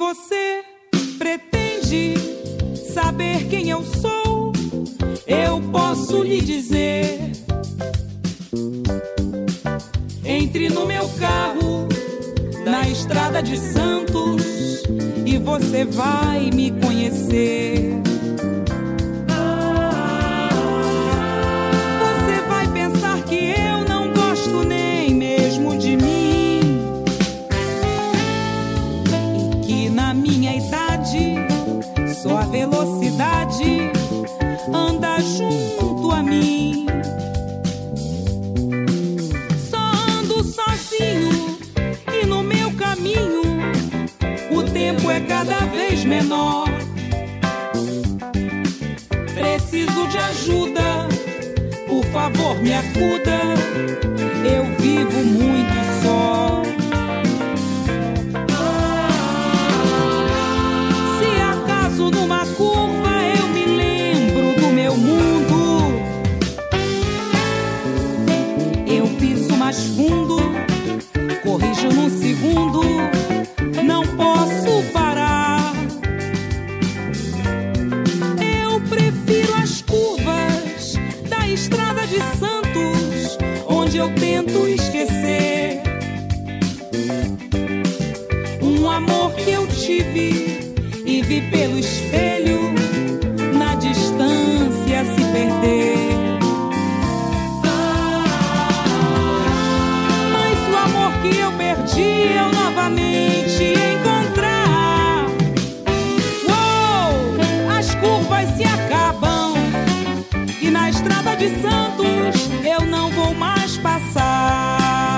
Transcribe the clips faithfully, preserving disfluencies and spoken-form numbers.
você pretende saber quem eu sou, eu posso lhe dizer. Entre no meu carro, na estrada de Santos, e você vai me conhecer. Você vai pensar que eu não gosto nem mesmo de mim, e que na minha idade só a velocidade anda junto a mim. Só ando sozinho e no meu caminho o tempo é cada vez menor. Preciso de ajuda, por favor me acuda, eu vivo muito só. Se acaso numa curva eu me lembro do meu mundo, eu piso mais fundo, corrijo num segundo, não posso parar. Eu prefiro as curvas da estrada de Santos, onde eu tento esquecer um amor que eu tive e vi pelo espelho, na distância se perder. Mas o amor que eu perdi eu novamente encontrar. Uou, as curvas se acabam e na estrada de Santos eu não vou mais passar.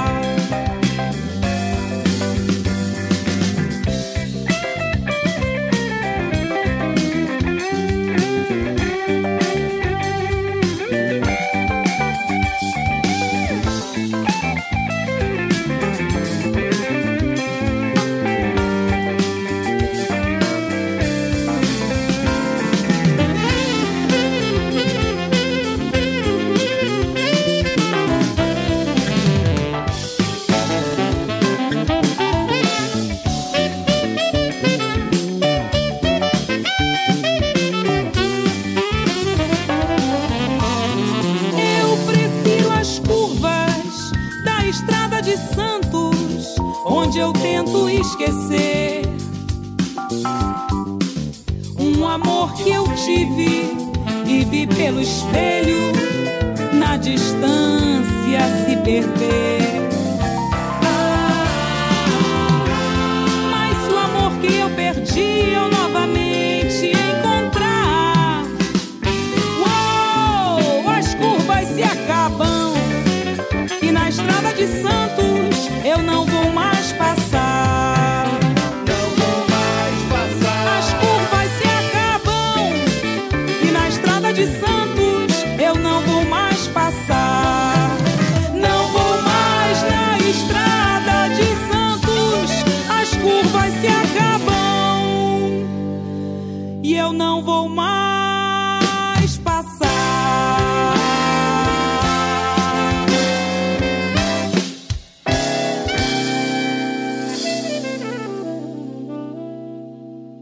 Eu tento esquecer um amor que eu tive e vi pelo espelho, na distância se perder. Mas o amor que eu perdi eu novamente encontrar. Uou, as curvas se acabam e na estrada de Santos eu não vou mais passar. Não vou mais passar. As curvas se acabam e na estrada de Santos eu não vou mais passar. Não vou mais na estrada de Santos. As curvas se acabam e eu não vou mais